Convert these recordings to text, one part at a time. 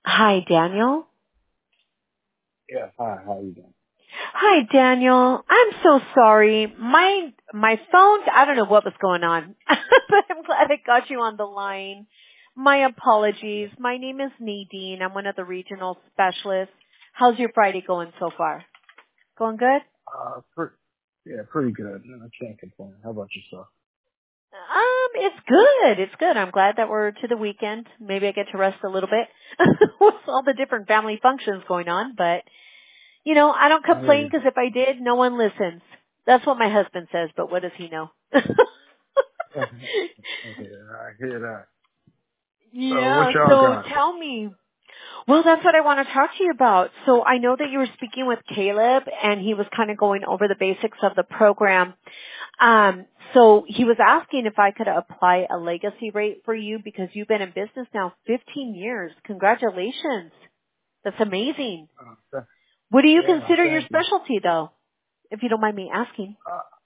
Hi, Daniel. Yeah, hi, how you doing? Hi, Daniel. I'm so sorry. My phone, I don't know what was going on, but I'm glad I got you on the line. My apologies. My name is Nadine. I'm one of the regional specialists. How's your Friday going so far? Going good? Pretty good. I can't complain. How about yourself? It's good. It's good. I'm glad that we're to the weekend. Maybe I get to rest a little bit with all the different family functions going on, but I don't I hear complain you. because if I did, no one listens. That's what my husband says, but what does he know? Okay, I hear that. So what Yeah, y'all so got? tell me. Well, that's what I want to talk to you about. So I know that you were speaking with Caleb and he was kind of going over the basics of the program. So he was asking if I could apply a legacy rate for you because you've been in business now 15 years. Congratulations. That's amazing. What do you Yeah, consider your thank you. specialty though, if you don't mind me asking?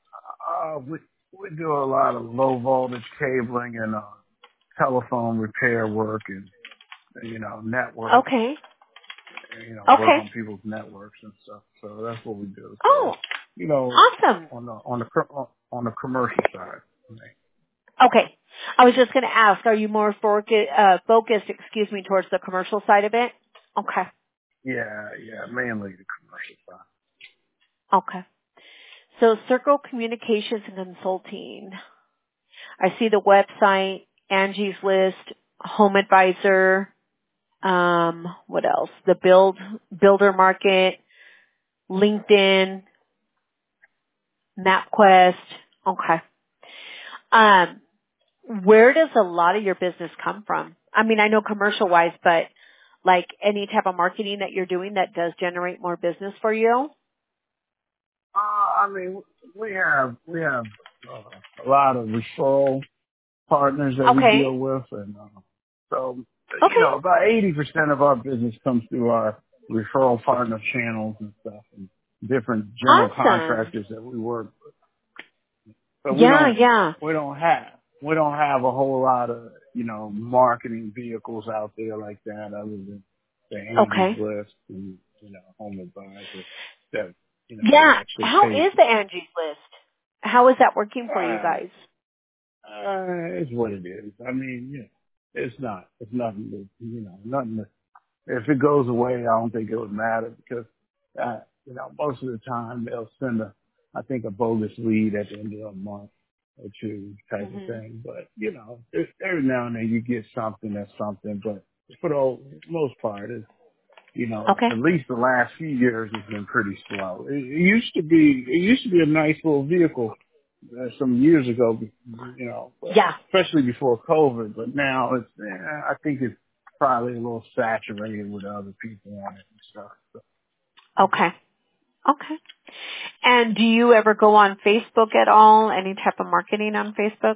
We do a lot of low voltage cabling and telephone repair work and network. Okay. Work Okay. on people's networks and stuff. So that's what we do. So Oh, awesome. on the commercial side. Okay. I was just going to ask, are you more focused, towards the commercial side of it? Okay. Yeah, mainly the commercial side. Okay. So Circle Communications and Consulting. I see the website, Angie's List, Home Advisor, what else? The Builder Market, LinkedIn, MapQuest. Okay. Um, Where does a lot of your business come from? I mean, I know commercial wise, but like any type of marketing that you're doing that does generate more business for you? I mean, we have a lot of referral partners that we Okay. deal with, and so Okay. about 80% of our business comes through our referral partner channels and stuff, and different general Awesome. contractors that we work with. So Yeah, yeah. we don't have a whole lot of marketing vehicles out there like that, other than the Angie's Okay. List and Home Advisor that we Yeah. actually How pay is the for. Angie's List? How is that working for you guys? It's what it is. I mean, it's nothing nothing to, if it goes away, I don't think it would matter because, most of the time they'll send I think a bogus lead at the end of the month or two type of Mhm. thing. But, every now and then you get something that's something, but for the most part, Okay. at least the last few years has been pretty slow. It used to be a nice little vehicle some years ago, but Yeah. especially before COVID. But now I think it's probably a little saturated with other people on it and stuff. So, Okay. Okay. And do you ever go on Facebook at all? Any type of marketing on Facebook?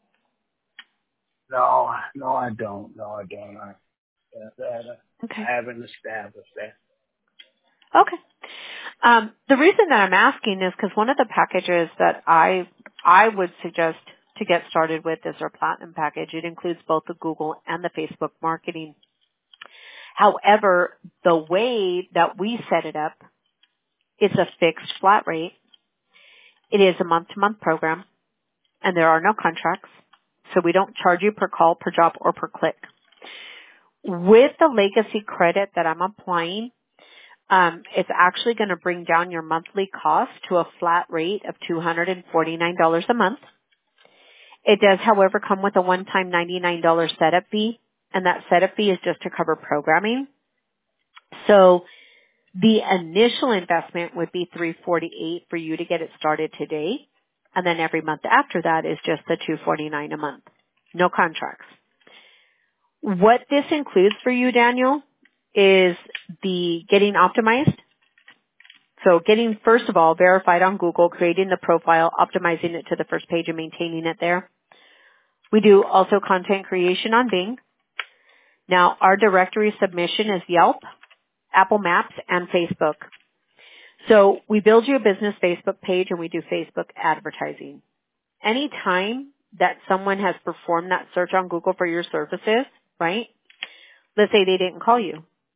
no, I don't. No, I don't. Okay. I haven't established that. Okay. The reason that I'm asking is because one of the packages that I would suggest to get started with is our Platinum package. It includes both the Google and the Facebook marketing. However, the way that we set it up, it's a fixed flat rate. It is a month-to-month program, and there are no contracts, so we don't charge you per call, per job, or per click. With the legacy credit that I'm applying, it's actually going to bring down your monthly cost to a flat rate of $249 a month. It does, however, come with a one-time $99 setup fee, and that setup fee is just to cover programming. So the initial investment would be $348 for you to get it started today, and then every month after that is just the $249 a month. No contracts. What this includes for you, Daniel, is the getting optimized. So getting, first of all, verified on Google, creating the profile, optimizing it to the first page and maintaining it there. We do also content creation on Bing. Now, our directory submission is Yelp, Apple Maps, and Facebook. So we build you a business Facebook page and we do Facebook advertising. Anytime that someone has performed that search on Google for your services, right? Let's say they didn't call you.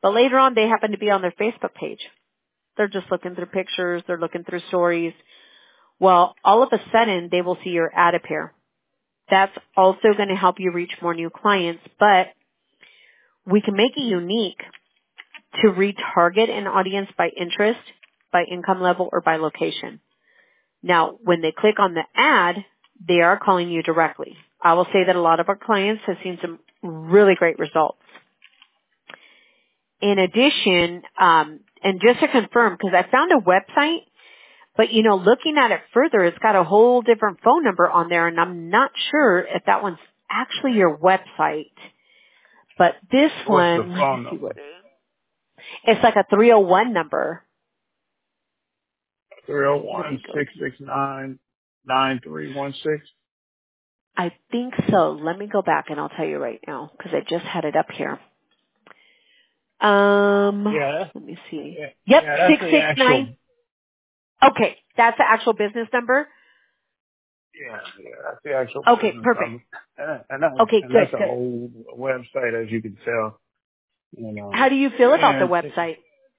But later on, they happen to be on their Facebook page. They're just looking through pictures. They're looking through stories. Well, all of a sudden, they will see your ad appear. That's also going to help you reach more new clients, but we can make it unique to retarget an audience by interest, by income level, or by location. Now, when they click on the ad, they are calling you directly. I will say that a lot of our clients have seen some really great results. In addition, and just to confirm, because I found a website, but looking at it further, it's got a whole different phone number on there, and I'm not sure if that one's actually your website. But this What's one, the phone number? It's like a 301 number. 301-669-9316. I think so. Let me go back and I'll tell you right now because I just had it up here. Yeah. Let me see. Yeah, Yep, yeah, that's the 669. Okay, that's the actual business number? that's the actual Okay, business perfect. number. Okay, And good, that's an good. old website, as you can tell. How do you feel about the And website?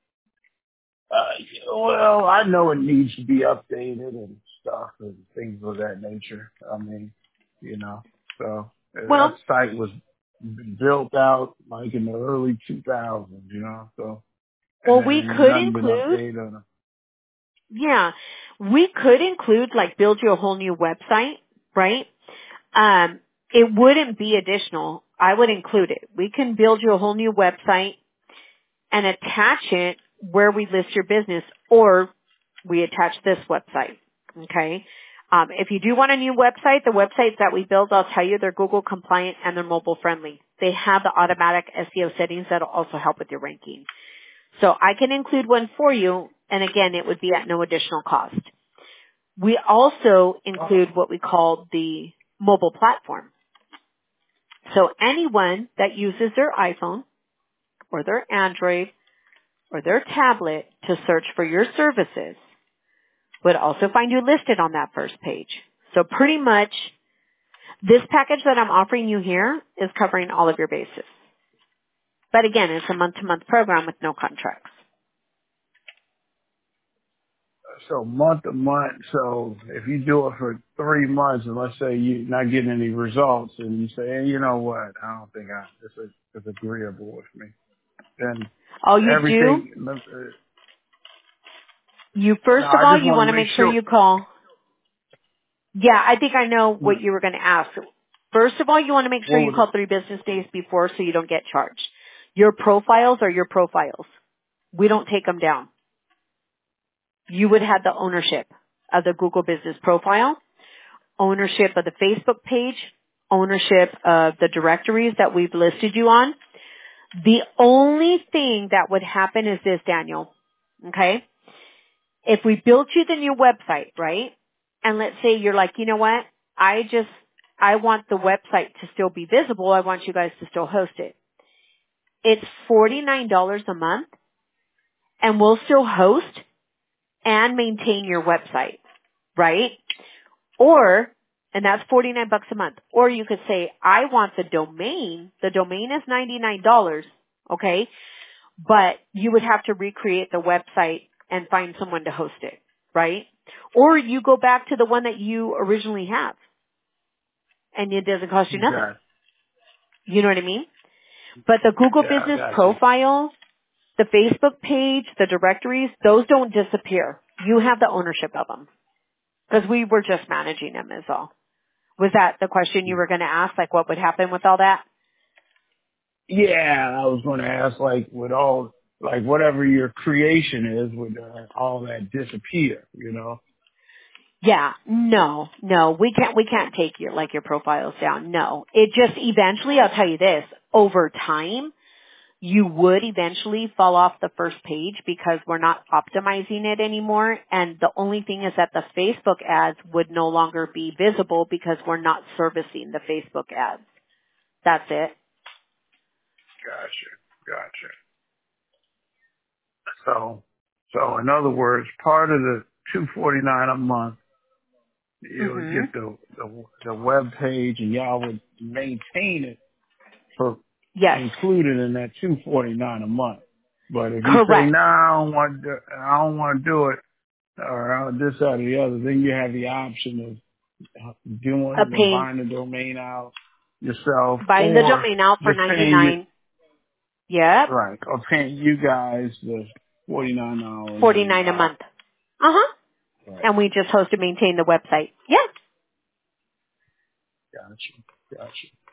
well, I know it needs to be updated and stuff and things of that nature. I mean, so that Well, site was built out like in the early 2000s, so, and we then could nothing been include, updated on it. yeah, we could include like build you a whole new website, right? It wouldn't be additional. I would include it. We can build you a whole new website and attach it where we list your business, or we attach this website. Okay. If you do want a new website, the websites that we build, I'll tell you, they're Google compliant and they're mobile friendly. They have the automatic SEO settings that'll also help with your ranking. So I can include one for you, and again, it would be at no additional cost. We also include what we call the mobile platform. So anyone that uses their iPhone or their Android or their tablet to search for your services would also find you listed on that first page. So pretty much this package that I'm offering you here is covering all of your bases. But again, it's a month-to-month program with no contracts. So month to month. So if you do it for 3 months and let's say you're not getting any results and you say, hey, you know what? I don't think this is agreeable with me. Then All you do, everything, first no, of I all, just you want want to to make make sure sure. you call. Yeah, I think I know what you were going to ask. First of all, you want to make sure What you would call 3 business days before so you don't get charged. Your profiles are your profiles. We don't take them down. You would have the ownership of the Google Business Profile, ownership of the Facebook page, ownership of the directories that we've listed you on. The only thing that would happen is this, Daniel. Okay? If we built you the new website, right? And let's say you're like, you know what? I want the website to still be visible. I want you guys to still host it. It's $49 a month and we'll still host and maintain your website, right? Or, and that's $49 a month. Or you could say, I want the domain. The domain is $99, okay? But you would have to recreate the website and find someone to host it, right? Or you go back to the one that you originally have and it doesn't cost you nothing. got? You know what I mean? But the Google Yeah, I Business got you. Profile, the Facebook page, the directories, those don't disappear. You have the ownership of them because we were just managing them is all. Was that the question you were going to ask? Like what would happen with all that? Yeah, I was going to ask, like, with all, like, whatever your creation is, would all that disappear? Yeah, no, we can't take your profiles down. No, it just eventually, I'll tell you this, over time, you would eventually fall off the first page because we're not optimizing it anymore. And the only thing is that the Facebook ads would no longer be visible because we're not servicing the Facebook ads. That's it. Gotcha. So in other words, part of the $249 a month, you would Mhm. get the web page, and y'all would maintain it for Yes. included in that $249 a month. But if you say, Correct. no, I don't want to do it, or this, that, or the other, then you have the option of A doing the paying, buying the domain out yourself, buying the or domain out for just paying you, 99. Yep. right, or paying you guys the $49 a 49 a month. month. Uh-huh. Right. And we just host and maintain the website. Yeah. Gotcha.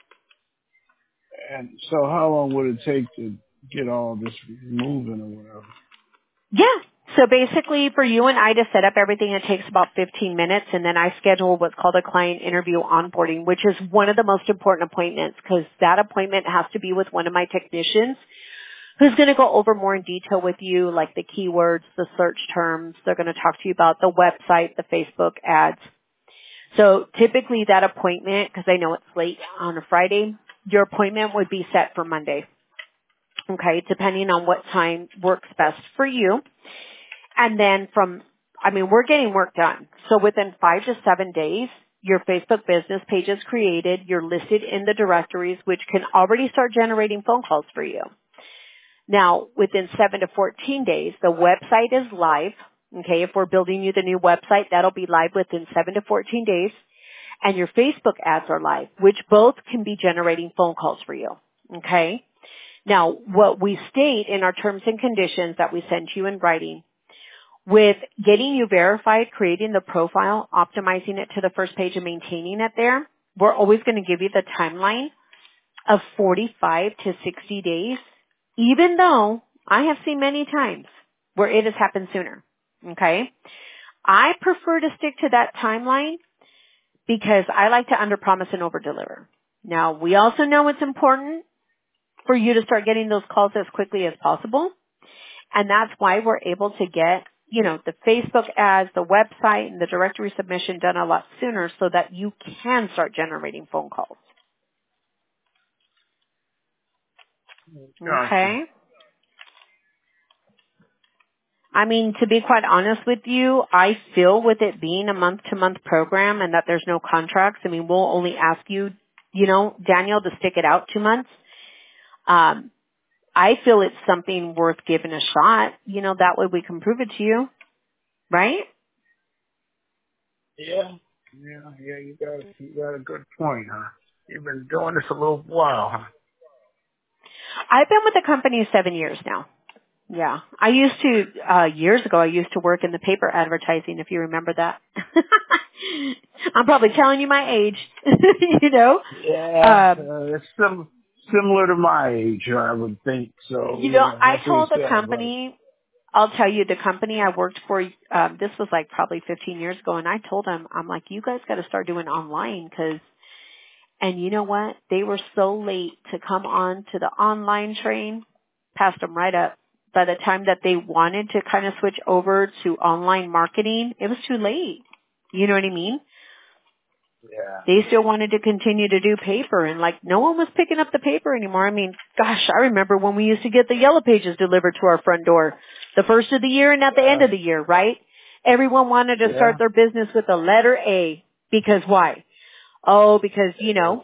And so how long would it take to get all this moving or whatever? Yeah. So basically for you and I to set up everything, it takes about 15 minutes, and then I schedule what's called a client interview onboarding, which is one of the most important appointments because that appointment has to be with one of my technicians who's going to go over more in detail with you, like the keywords, the search terms. They're going to talk to you about the website, the Facebook ads. So typically that appointment, because I know it's late on a Friday, your appointment would be set for Monday. Okay, depending on what time works best for you. And then we're getting work done. So within 5 to 7 days, your Facebook business page is created. You're listed in the directories, which can already start generating phone calls for you. Now, within 7 to 14 days, the website is live. Okay, if we're building you the new website, that'll be live within 7 to 14 days. And your Facebook ads are live, which both can be generating phone calls for you. Okay? Now, what we state in our terms and conditions that we send you in writing, with getting you verified, creating the profile, optimizing it to the first page and maintaining it there, we're always going to give you the timeline of 45 to 60 days, even though I have seen many times where it has happened sooner. Okay? I prefer to stick to that timeline because I like to underpromise and overdeliver. Now, we also know it's important for you to start getting those calls as quickly as possible. And that's why we're able to get, the Facebook ads, the website, and the directory submission done a lot sooner so that you can start generating phone calls. Gotcha. Okay? I mean, to be quite honest with you, I feel with it being a month-to-month program and that there's no contracts, we'll only ask you, Daniel, to stick it out 2 months. I feel it's something worth giving a shot. That way we can prove it to you. Right? Yeah. You got a good point, huh? You've been doing this a little while, huh? I've been with the company 7 years now. Yeah. I used to, years ago, I used to work in the paper advertising, if you remember that. I'm probably telling you my age, Yeah, it's similar to my age, I would think. So, I that's what it told the sounds like. company, I'll tell you, the company I worked for, this was like probably 15 years ago, and I told them, I'm like, you guys got to start doing online and you know what? They were so late to come on to the online train, passed them right up. By the time that they wanted to kind of switch over to online marketing, it was too late. You know what I mean? Yeah. They still wanted to continue to do paper, and no one was picking up the paper anymore. Gosh, I remember when we used to get the yellow pages delivered to our front door the first of the year and at the end of the year, right? Everyone wanted to start their business with the letter A. Because why? Oh, because,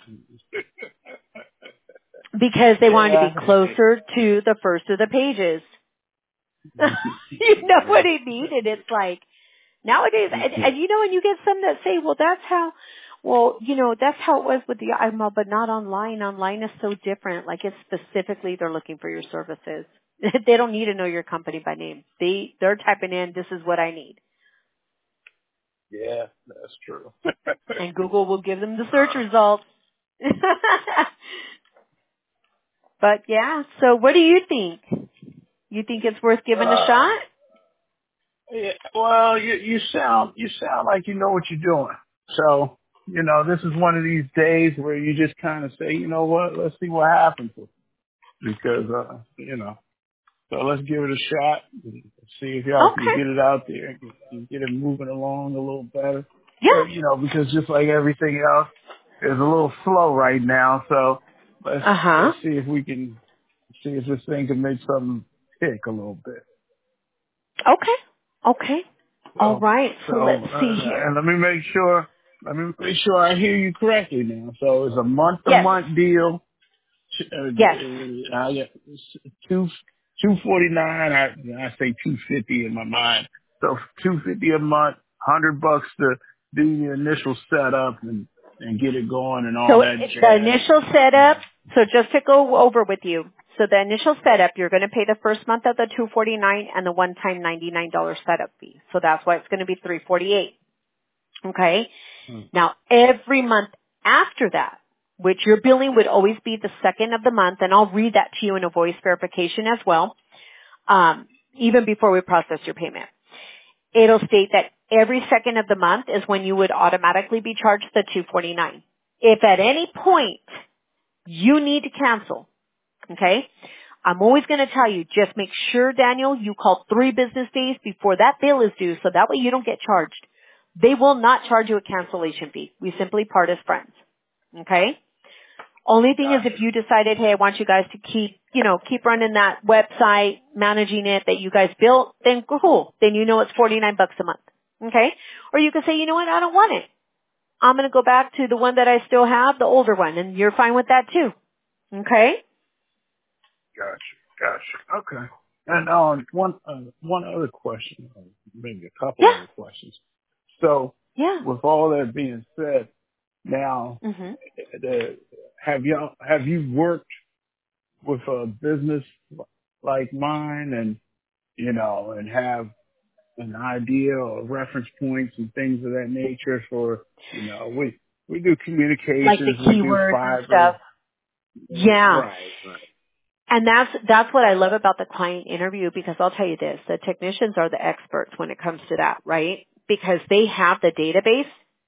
because they wanted to be closer to the first of the pages. You know what I mean? And it's like, nowadays, and you get some that say, well, that's how it was with the IMO, but not online. Online is so different. It's specifically they're looking for your services. They don't need to know your company by name. They're typing in, this is what I need. Yeah, that's true. And Google will give them the search results. But yeah, so what do you think? You think it's worth giving a shot? Yeah, well, you sound like you know what you're doing. So, this is one of these days where you just kind of say, you know what, let's see what happens. Because, so let's give it a shot and see if y'all can Okay. get it out there and get it moving along a little better. Yeah. Because just like everything else, it's a little slow right now. So let's see if we can see if this thing can make something tick a little bit. Okay. All right. So let's see here. And let me make sure I hear you correctly now. So it's a Yes. month-to-month deal. Yes. Two $249. I say $250 in my mind. So $250 a month, $100 to do the initial setup and get it going and all So that the jazz. initial setup, so just to go over with you, so the initial setup, you're going to pay the first month of the $249 and the one-time $99 setup fee. So that's why it's going to be $348. Okay? Now, every month after that, which your billing would always be the second of the month, and I'll read that to you in a voice verification as well, even before we process your payment. It'll state that every second of the month is when you would automatically be charged the $249. If at any point you need to cancel, okay, I'm always going to tell you, just make sure, Daniel, you call 3 business days before that bill is due so that way you don't get charged. They will not charge you a cancellation fee. We simply part as friends. Okay? Only thing is if you decided, hey, I want you guys to keep running that website, managing it that you guys built, then cool. Then you know it's $49 a month. Okay? Or you can say, you know what, I don't want it. I'm going to go back to the one that I still have, the older one, and you're fine with that too. Okay? Gotcha. Okay. And one other question, or maybe a couple other questions. So, with all that being said, now, have you worked with a business like mine, and and have an idea or reference points and things of that nature for we do communications, like the keywords and stuff. Yeah. Right. And that's what I love about the client interview, because I'll tell you this, the technicians are the experts when it comes to that, right? Because they have the database,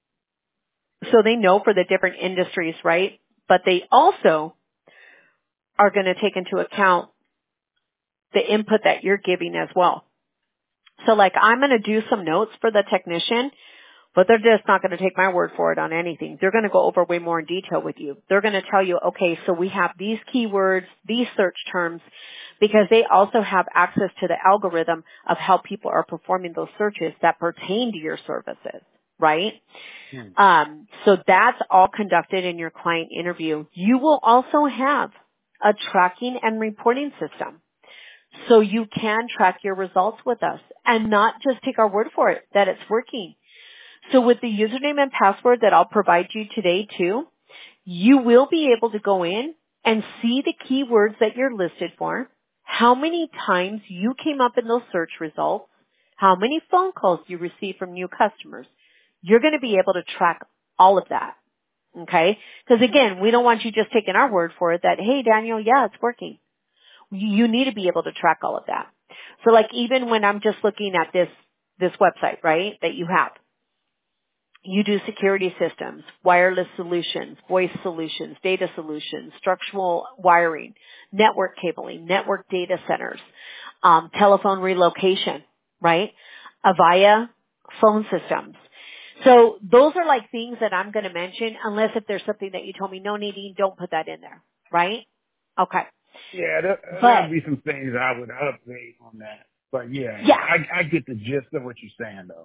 so they know for the different industries, right? But they also are going to take into account the input that you're giving as well. So like I'm going to do some notes for the technician, but they're just not going to take my word for it on anything. They're going to go over way more in detail with you. They're going to tell you, okay, so we have these keywords, these search terms, because they also have access to the algorithm of how people are performing those searches that pertain to your services, right? So that's all conducted in your client interview. You will also have a tracking and reporting system. So you can track your results with us and not just take our word for it that it's working. So with the username and password that I'll provide you today too, you will be able to go in and see the keywords that you're listed for, how many times you came up in those search results, how many phone calls you received from new customers. You're going to be able to track all of that. Okay? Because again, we don't want you just taking our word for it that, hey, Daniel, yeah, it's working. You need to be able to track all of that. So like even when I'm just looking at this website, right, that you have, you do security systems, wireless solutions, voice solutions, data solutions, structural wiring, network cabling, network data centers, telephone relocation, right? Avaya phone systems. So those are like things that I'm going to mention, unless if there's something that you told me, no, Nadine, don't put that in there, right? Okay. Yeah, there'd be some things I would update on that. But yeah. I get the gist of what you're saying, though.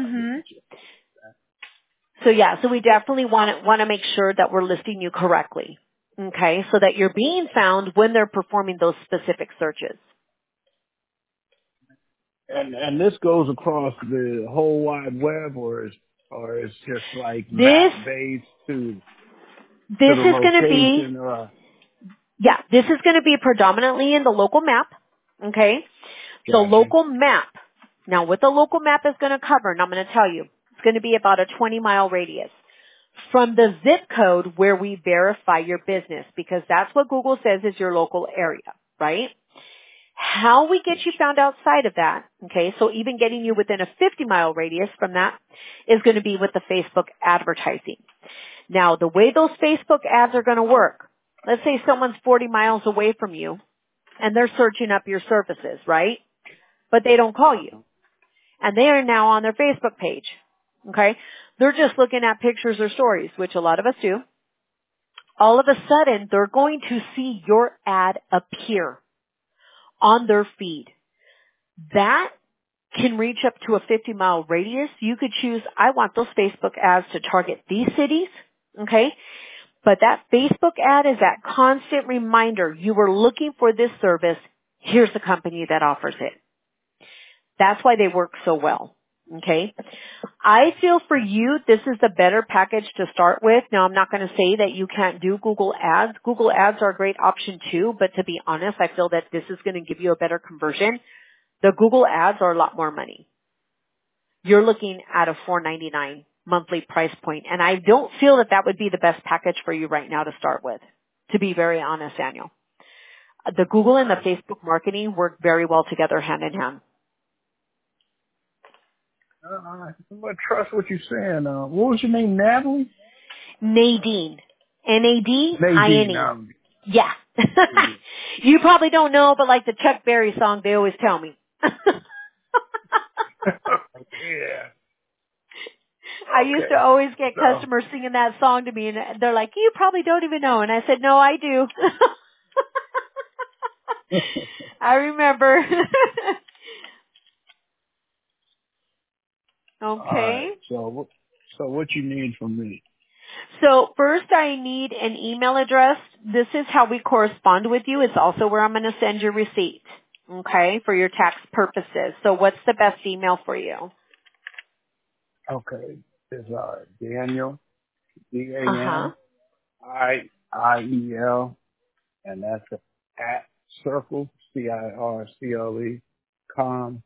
So we definitely want to make sure that we're listing you correctly, okay, so that you're being found when they're performing those specific searches. And this goes across the whole wide web, or it's just like map based to this the is going to be this is going to be predominantly in the local map, okay? So local map. Now what the local map is going to cover, and I'm going to tell you, it's going to be about a 20-mile radius from the zip code where we verify your business, because that's what Google says is your local area, right? How we get you found outside of that, okay, so even getting you within a 50-mile radius from that is going to be with the Facebook advertising. Now, the way those Facebook ads are going to work, let's say someone's 40 miles away from you and they're searching up your services, right? But they don't call you. And they are now on their Facebook page, okay? They're just looking at pictures or stories, which a lot of us do. All of a sudden, they're going to see your ad appear on their feed. That can reach up to a 50-mile radius. You could choose, I want those Facebook ads to target these cities, okay? But that Facebook ad is that constant reminder you were looking for this service Here's the company that offers it. That's why they work so well. Okay. I feel for you, this is the better package to start with. Now, I'm not going to say that you can't do Google Ads. Google Ads are a great option too, but to be honest, I feel that this is going to give you a better conversion. The Google Ads are a lot more money. You're looking at a $4.99 monthly price point, and I don't feel that that would be the best package for you right now to start with, to be very honest, Daniel. The Google and the Facebook marketing work very well together hand in hand. I trust what you're saying. What was your name, Natalie? Nadine. Nadine. Nadine. Yeah. You probably don't know, but like the Chuck Berry song, they always tell me. Yeah. I used to always get customers singing that song to me, and they're like, you probably don't even know. And I said, no, I do. I remember. Okay. All right. So what you need from me? So first I need an email address. This is how we correspond with you. It's also where I'm going to send your receipt. Okay, for your tax purposes. So what's the best email for you? Okay. It's Daniel, Uh-huh. DANIIEL, and that's at circle, CIRCLE, com,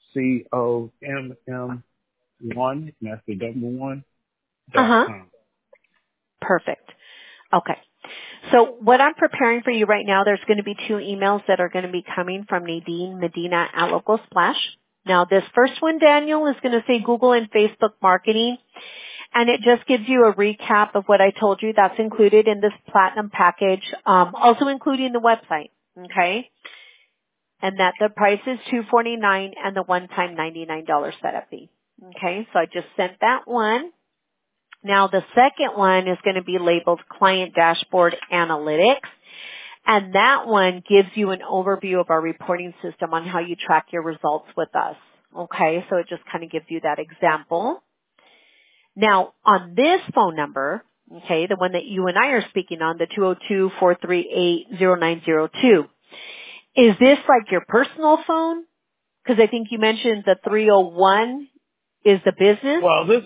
COMM1, and that's the double one, Uh-huh. .com. Perfect. Okay. So what I'm preparing for you right now, there's going to be 2 emails that are going to be coming from Nadine Medina at Local Splash. Now this first one, Daniel, is going to say Google and Facebook marketing. And it just gives you a recap of what I told you that's included in this platinum package, also including the website. Okay. And that the price is $249 and the one-time $99 setup fee. Okay. So I just sent that one. Now the second one is going to be labeled Client Dashboard Analytics. And that one gives you an overview of our reporting system on how you track your results with us. Okay, so it just kind of gives you that example. Now on this phone number, okay, the one that you and I are speaking on, the 202-438-0902, is this like your personal phone? Because I think you mentioned the 301 is the business.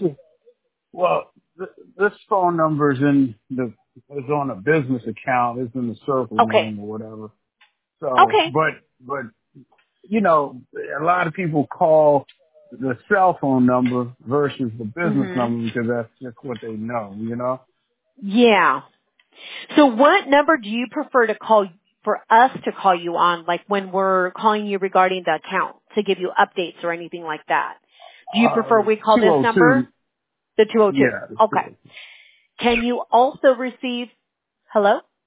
This phone number is is on a business account. It's in the circle Okay. name or whatever. So, Okay. but you know, a lot of people call the cell phone number versus the business number because that's just what they know. You know. Yeah. So what number do you prefer to call for us to call you on, like when we're calling you regarding the account to give you updates or anything like that? Do you prefer we call this number? The 202. Yeah. Okay. Can you also receive, hello?